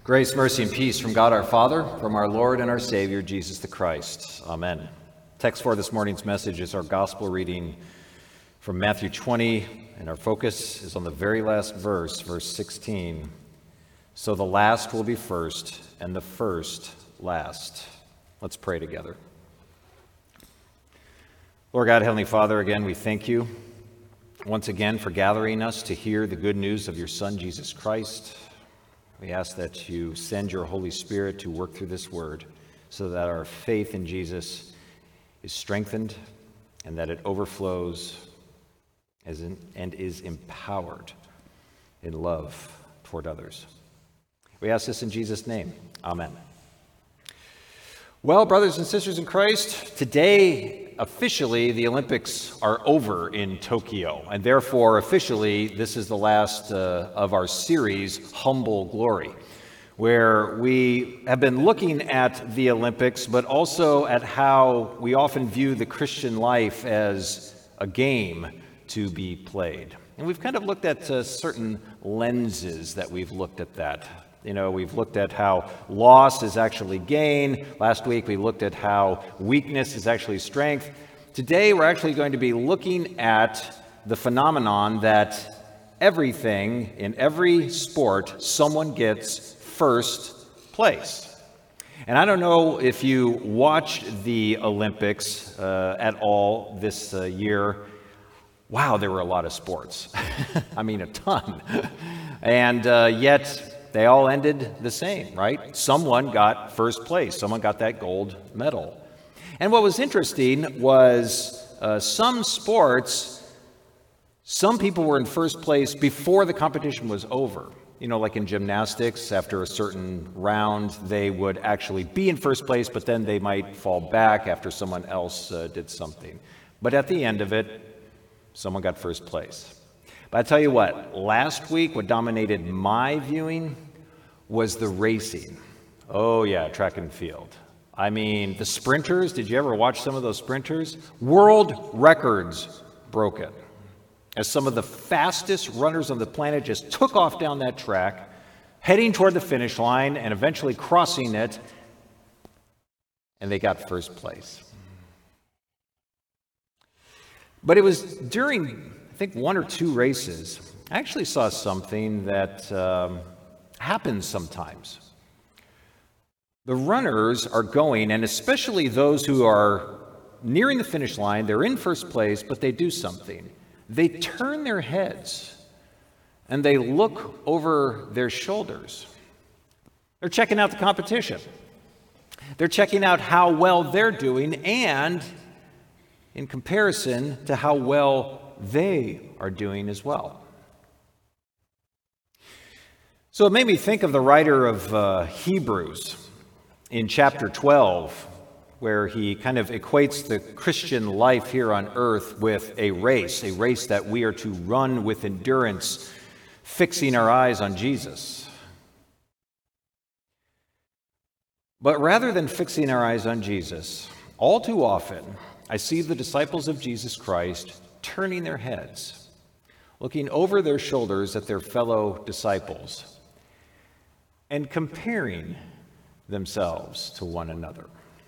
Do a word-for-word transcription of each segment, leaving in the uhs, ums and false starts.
Grace, mercy, and peace from God our Father, from our Lord and our Savior, Jesus the Christ. Amen. Text for this morning's message is our gospel reading from Matthew twenty, and our focus is on the very last verse, verse sixteen. So the last will be first, and the first last. Let's pray together. Lord God, Heavenly Father, again, we thank you once again for gathering us to hear the good news of your Son, Jesus Christ. We ask that you send your Holy Spirit to work through this word so that our faith in Jesus is strengthened and that it overflows as in, and is empowered in love toward others. We ask this in Jesus' name. Amen. Well, brothers and sisters in Christ, today officially the Olympics are over in Tokyo, and therefore officially this is the last uh, of our series, Humble Glory, where we have been looking at the Olympics, but also at how we often view the Christian life as a game to be played. And we've kind of looked at uh, certain lenses that we've looked at that. You know, we've looked at how loss is actually gain. Last week we looked at how weakness is actually strength. Today we're actually going to be looking at the phenomenon that everything in every sport, someone gets first place. And I don't know if you watched the Olympics uh, at all this uh, year. Wow, there were a lot of sports. I mean, a ton. And uh, yet they all ended the same, right? Someone got first place. Someone got that gold medal. And what was interesting was uh, some sports, some people were in first place before the competition was over. You know, like in gymnastics, after a certain round, they would actually be in first place, but then they might fall back after someone else uh, did something. But at the end of it, someone got first place. But I tell you what, last week what dominated my viewing was the racing. Oh yeah, track and field. I mean, the sprinters, did you ever watch some of those sprinters? World records broken, as some of the fastest runners on the planet just took off down that track, heading toward the finish line and eventually crossing it, and they got first place. But it was during, I think, one or two races, I actually saw something that um, happens sometimes. The runners are going, and especially those who are nearing the finish line, they're in first place, but they do something. They turn their heads and they look over their shoulders. They're checking out the competition. They're checking out how well they're doing and in comparison to how well they are doing as well. So it made me think of the writer of uh, Hebrews in chapter twelve, where he kind of equates the Christian life here on earth with a race, a race that we are to run with endurance, fixing our eyes on Jesus. But rather than fixing our eyes on Jesus, all too often, I see the disciples of Jesus Christ turning their heads, looking over their shoulders at their fellow disciples, and comparing themselves to one another.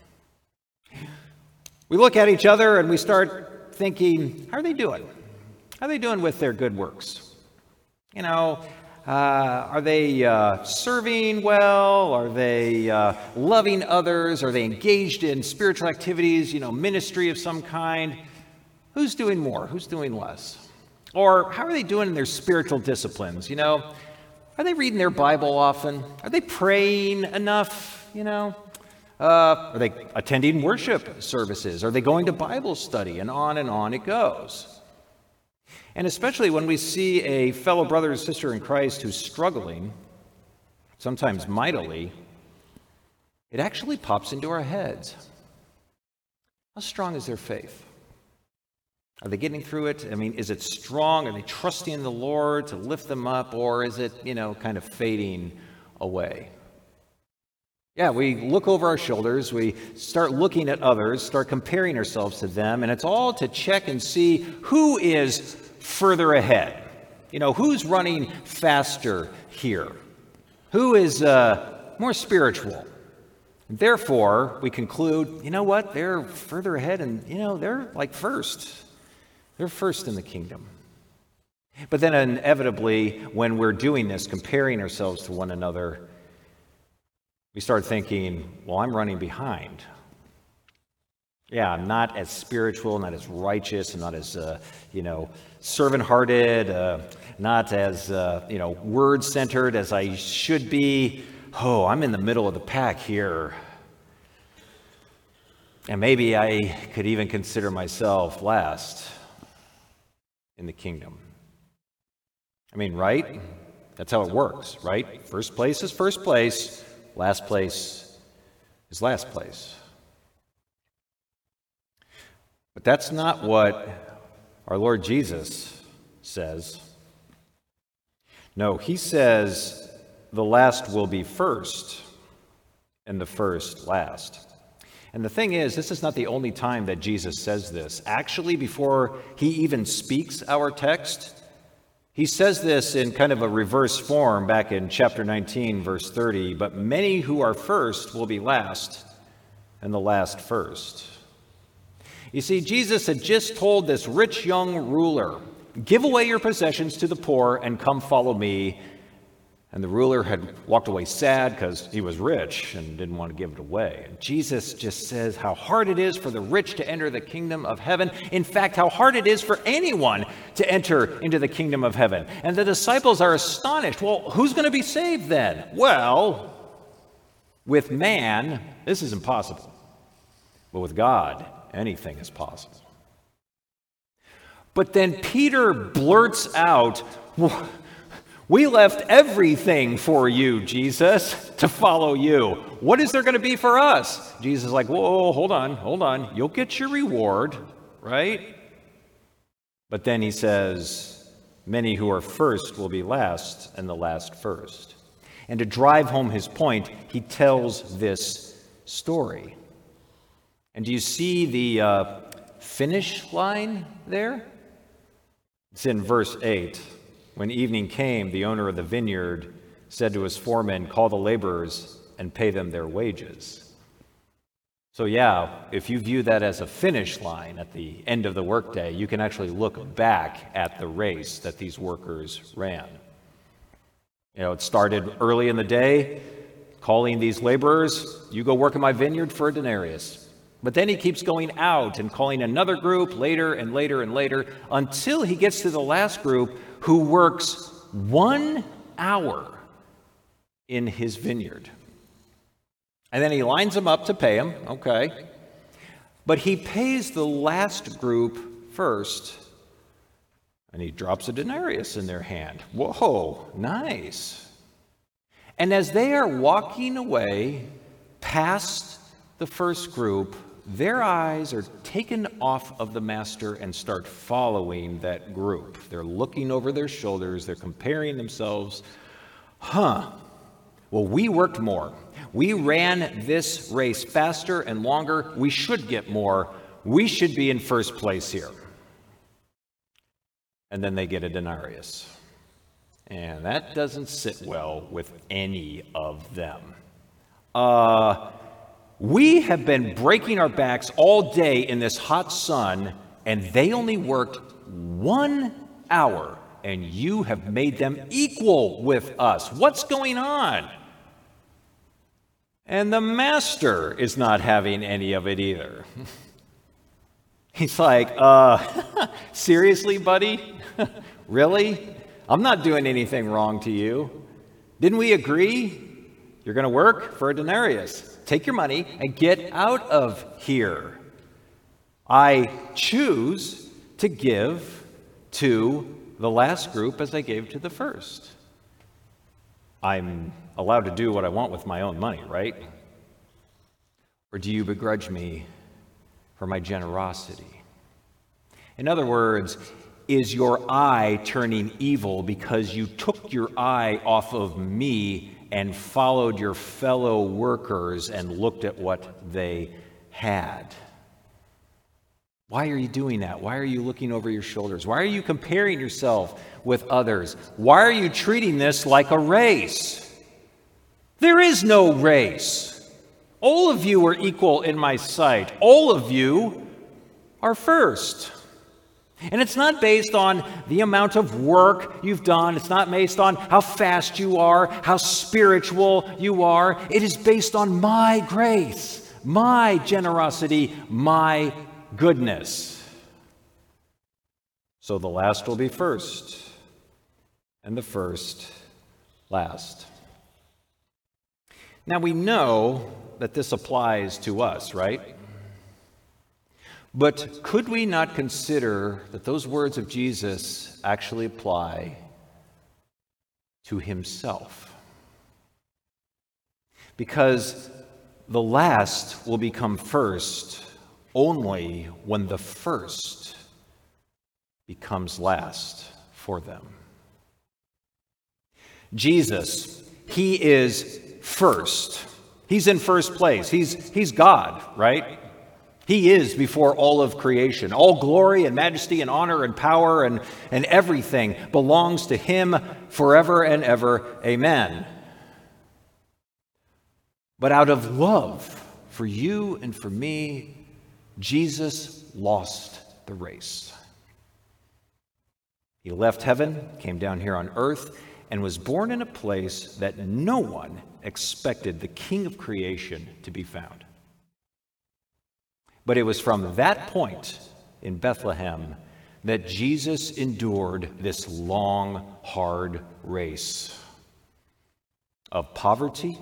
We look at each other and we start thinking, how are they doing? How are they doing with their good works? You know, uh, are they uh, serving well? Are they uh, loving others? Are they engaged in spiritual activities, you know, ministry of some kind? Who's doing more? Who's doing less? Or how are they doing in their spiritual disciplines? You know, are they reading their Bible often? Are they praying enough, you know? Uh, are they attending worship services? Are they going to Bible study? And on and on it goes. And especially when we see a fellow brother or sister in Christ who's struggling, sometimes mightily, it actually pops into our heads. How strong is their faith? Are they getting through it? I mean, is it strong? Are they trusting in the Lord to lift them up? Or is it, you know, kind of fading away? Yeah, we look over our shoulders, we start looking at others, start comparing ourselves to them, and it's all to check and see who is further ahead. You know, who's running faster here? Who is uh, more spiritual? Therefore, we conclude, you know what? They're further ahead and, you know, they're like first. They're first in the kingdom. But then inevitably, when we're doing this, comparing ourselves to one another, we start thinking, well, I'm running behind. Yeah, I'm not as spiritual, not as righteous, and not as, uh, you know, servant-hearted, uh, not as, uh, you know, word-centered as I should be. Oh, I'm in the middle of the pack here. And maybe I could even consider myself last in the kingdom. I mean, right? That's how it works, right? First place is first place. Last place is last place. But that's not what our Lord Jesus says. No, he says the last will be first and the first last. And the thing is, this is not the only time that Jesus says this. Actually, before he even speaks our text, he says this in kind of a reverse form back in chapter nineteen, verse thirty. But many who are first will be last, and the last first. You see, Jesus had just told this rich young ruler, give away your possessions to the poor and come follow me. And the ruler had walked away sad because he was rich and didn't want to give it away. And Jesus just says how hard it is for the rich to enter the kingdom of heaven. In fact, how hard it is for anyone to enter into the kingdom of heaven. And the disciples are astonished. Well, who's going to be saved then? Well, with man, this is impossible. But with God, anything is possible. But then Peter blurts out, we left everything for you, Jesus, to follow you. What is there going to be for us? Jesus is like, whoa, hold on, hold on. You'll get your reward, right? But then he says, many who are first will be last, and the last first. And to drive home his point, he tells this story. And do you see the uh, finish line there? It's in verse eight. When evening came, the owner of the vineyard said to his foreman, call the laborers and pay them their wages. So yeah, if you view that as a finish line at the end of the workday, you can actually look back at the race that these workers ran. You know, it started early in the day, calling these laborers, you go work in my vineyard for a denarius. But then he keeps going out and calling another group later and later and later until he gets to the last group who works one hour in his vineyard. And then he lines them up to pay them, okay. But he pays the last group first, and he drops a denarius in their hand. Whoa, nice. And as they are walking away past the first group, their eyes are taken off of the master and start following that group. They're looking over their shoulders. They're comparing themselves. Huh. Well, we worked more. We ran this race faster and longer. We should get more. We should be in first place here. And then they get a denarius. And that doesn't sit well with any of them. Uh... We have been breaking our backs all day in this hot sun, and they only worked one hour, and you have made them equal with us. What's going on? And the master is not having any of it either. He's like, uh, seriously, buddy? Really? I'm not doing anything wrong to you. Didn't we agree? You're going to work for a denarius. Take your money and get out of here. I choose to give to the last group as I gave to the first. I'm allowed to do what I want with my own money, right? Or do you begrudge me for my generosity? In other words, is your eye turning evil because you took your eye off of me and followed your fellow workers and looked at what they had? Why are you doing that? Why are you looking over your shoulders? Why are you comparing yourself with others? Why are you treating this like a race? There is no race. All of you are equal in my sight. All of you are first. And it's not based on the amount of work you've done. It's not based on how fast you are, how spiritual you are. It is based on my grace, my generosity, my goodness. So the last will be first, and the first last. Now we know that this applies to us, right? But could we not consider that those words of Jesus actually apply to himself? Because the last will become first only when the first becomes last for them. Jesus, he is first. He's in first place. He's, he's God, right? He is before all of creation. All glory and majesty and honor and power and, and everything belongs to him forever and ever. Amen. But out of love for you and for me, Jesus lost the race. He left heaven, came down here on earth, and was born in a place that no one expected the King of creation to be found. But it was from that point in Bethlehem that Jesus endured this long, hard race of poverty,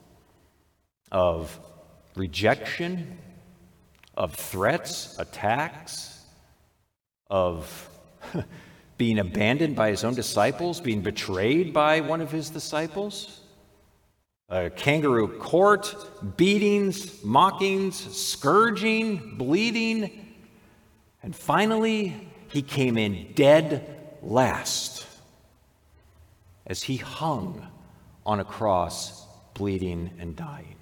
of rejection, of threats, attacks, of being abandoned by his own disciples, being betrayed by one of his disciples, a kangaroo court, beatings, mockings, scourging, bleeding, and finally he came in dead last as he hung on a cross, bleeding and dying.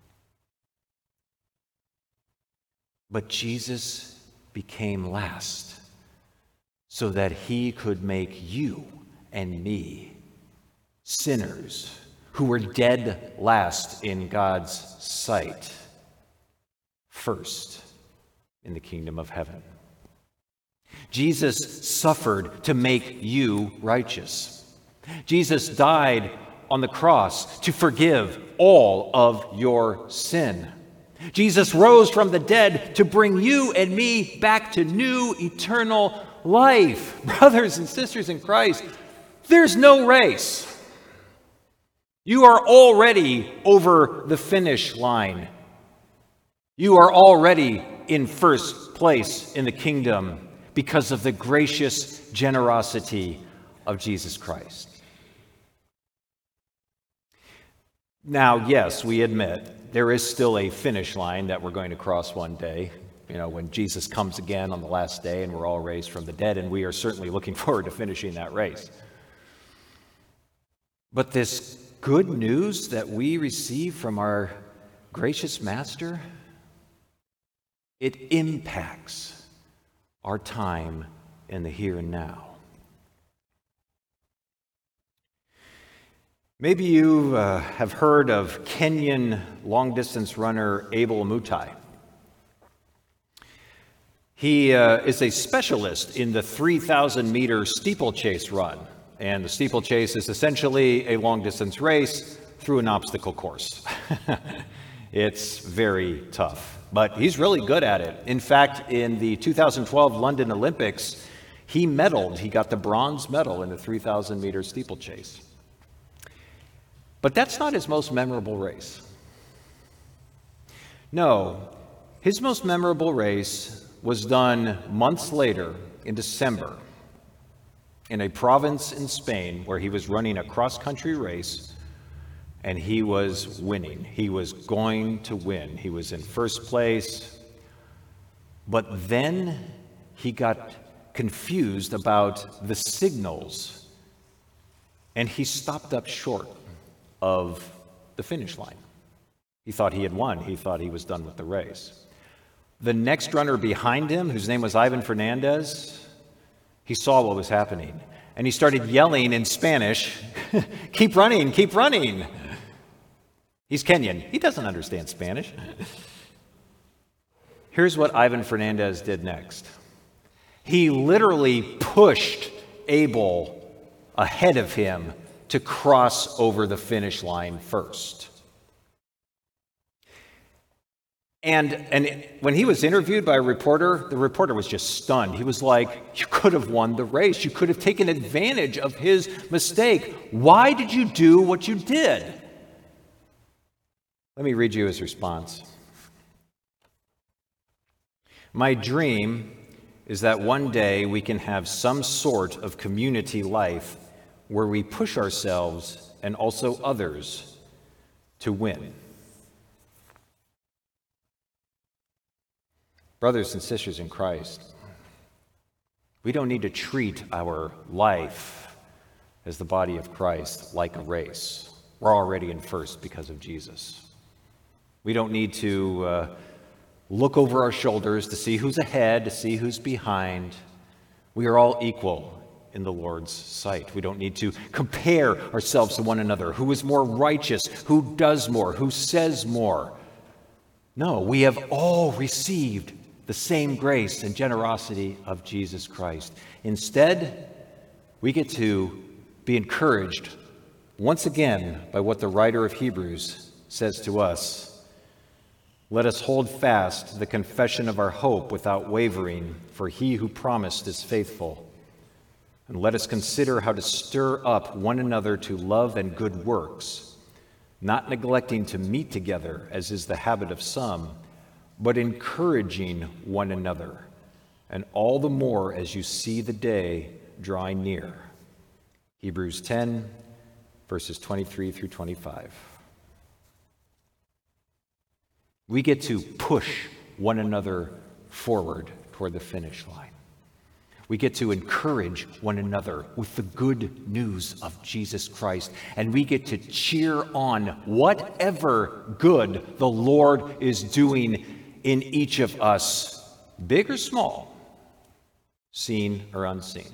But Jesus became last so that he could make you and me, sinners who were dead last in God's sight, first in the kingdom of heaven. Jesus suffered to make you righteous. Jesus died on the cross to forgive all of your sin. Jesus rose from the dead to bring you and me back to new eternal life. Brothers and sisters in Christ, there's no race. You are already over the finish line. You are already in first place in the kingdom because of the gracious generosity of Jesus Christ. Now, yes, we admit there is still a finish line that we're going to cross one day, you know, when Jesus comes again on the last day and we're all raised from the dead, and we are certainly looking forward to finishing that race. But this good news that we receive from our gracious Master, it impacts our time in the here and now. Maybe you uh, have heard of Kenyan long-distance runner Abel Mutai. He uh, is a specialist in the three thousand meter steeplechase run. And the steeplechase is essentially a long-distance race through an obstacle course. It's very tough, but he's really good at it. In fact, in the two thousand twelve London Olympics, he medaled. He got the bronze medal in the three thousand meter steeplechase. But that's not his most memorable race. No, his most memorable race was done months later in December in a province in Spain where he was running a cross-country race, and he was winning. He was going to win. He was in first place. But then he got confused about the signals, and he stopped up short of the finish line. He thought he had won. He thought he was done with the race. The next runner behind him, whose name was Ivan Fernandez, he saw what was happening, and he started yelling in Spanish, "Keep running, keep running." He's Kenyan. He doesn't understand Spanish. Here's what Ivan Fernandez did next. He literally pushed Abel ahead of him to cross over the finish line first. And, and when he was interviewed by a reporter, the reporter was just stunned. He was like, you could have won the race. You could have taken advantage of his mistake. Why did you do what you did? Let me read you his response. My dream is that one day we can have some sort of community life where we push ourselves and also others to win. Brothers and sisters in Christ, we don't need to treat our life as the body of Christ like a race. We're already in first because of Jesus. We don't need to uh, look over our shoulders to see who's ahead, to see who's behind. We are all equal in the Lord's sight. We don't need to compare ourselves to one another. Who is more righteous? Who does more? Who says more? No, we have all received the same grace and generosity of Jesus Christ. Instead, we get to be encouraged once again by what the writer of Hebrews says to us. Let us hold fast to the confession of our hope without wavering, for he who promised is faithful. And let us consider how to stir up one another to love and good works, not neglecting to meet together, as is the habit of some, but encouraging one another, and all the more as you see the day drawing near. Hebrews ten, verses twenty-three through twenty-five. We get to push one another forward toward the finish line. We get to encourage one another with the good news of Jesus Christ, and we get to cheer on whatever good the Lord is doing in each of us, big or small, seen or unseen.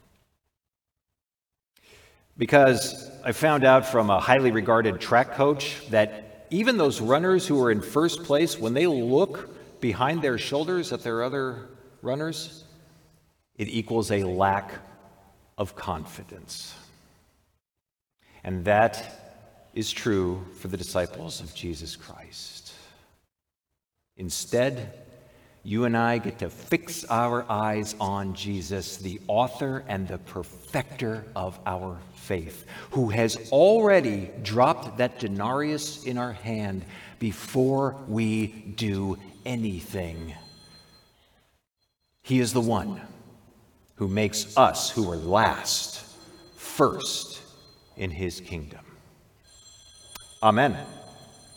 Because I found out from a highly regarded track coach that even those runners who are in first place, when they look behind their shoulders at their other runners, it equals a lack of confidence. And that is true for the disciples of Jesus Christ. Instead, you and I get to fix our eyes on Jesus, the author and the perfecter of our faith, who has already dropped that denarius in our hand before we do anything. He is the one who makes us, who are last, first in his kingdom. Amen.